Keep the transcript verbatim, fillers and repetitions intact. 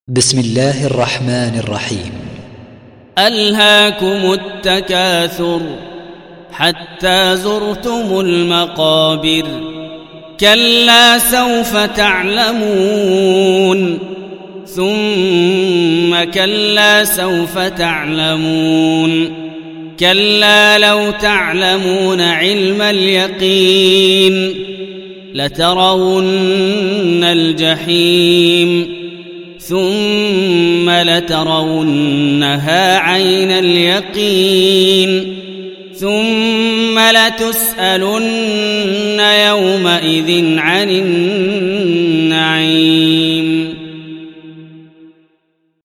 بسم الله الرحمن الرحيم. ألهاكم التكاثر حتى زرتم المقابر كلا سوف تعلمون ثم كلا سوف تعلمون كلا لو تعلمون علم اليقين لترون الجحيم ثم لترونها عين اليقين ثم لتسألن يومئذ عن النعيم.